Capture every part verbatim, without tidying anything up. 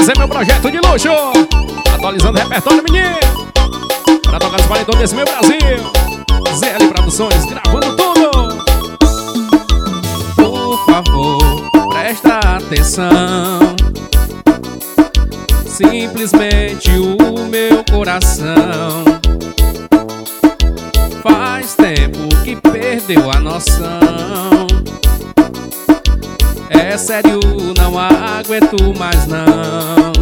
Esse é meu projeto de luxo, atualizando o repertório, menino, pra tocar os paredões desse meu Brasil. Zé L Produções, gravando tudo. Por favor, presta atenção. Simplesmente o meu coração faz tempo que perdeu a noção. É sério, não aguento mais não.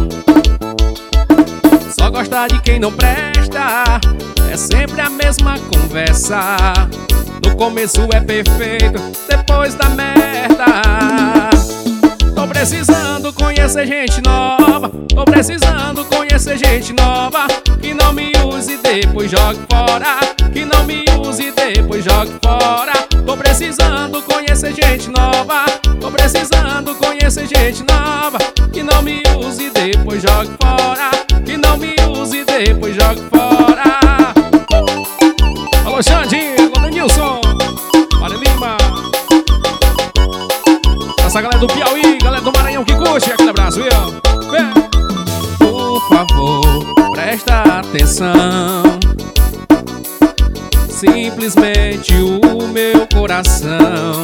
Só gostar de quem não presta, é sempre a mesma conversa. No começo é perfeito, depois da merda. Tô precisando conhecer gente nova, tô precisando conhecer gente nova. Que não me use e depois jogue fora, que não me use e depois jogue fora. Tô precisando conhecer gente nova, tô precisando conhecer gente nova. Que não me use e depois jogue fora, que não me use e depois jogue fora. Alô Xande, alô Denilson, Mário Lima, essa galera do Piauí, galera do Maranhão que curte, aquele abraço, viu? Vem. Por favor, presta atenção. Simplesmente o meu coração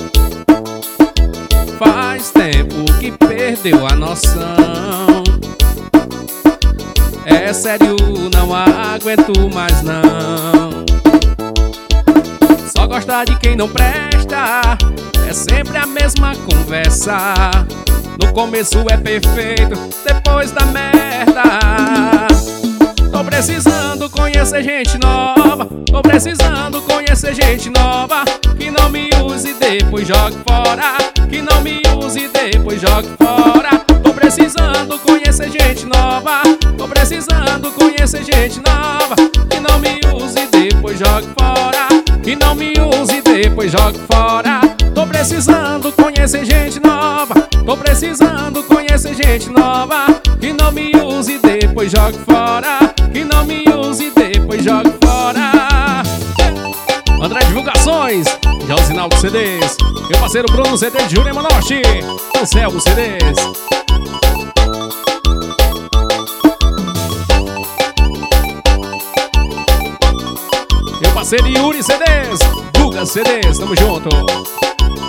faz tempo que perdeu a noção. É sério, não aguento mais não. Só gostar de quem não presta, é sempre a mesma conversa. No começo é perfeito, depois da merda. Tô precisando conhecer gente nova, tô precisando conhecer gente nova. Que não me use e depois jogue fora, que não me use e depois jogue fora. Tô precisando conhecer gente nova, tô precisando conhecer gente nova. Que não me use e depois jogue fora, que não me use e depois jogue fora. Tô precisando conhecer gente nova, tô precisando conhecer gente nova. Que não me use e depois jogue fora, que não me use e depois jogue fora. André Divulgações, Josinaldo C Ds, meu parceiro Bruno C D de Jurema Norte, Anselmo C Ds. Meu parceiro Yuri C Ds, Guga C Ds, tamo junto.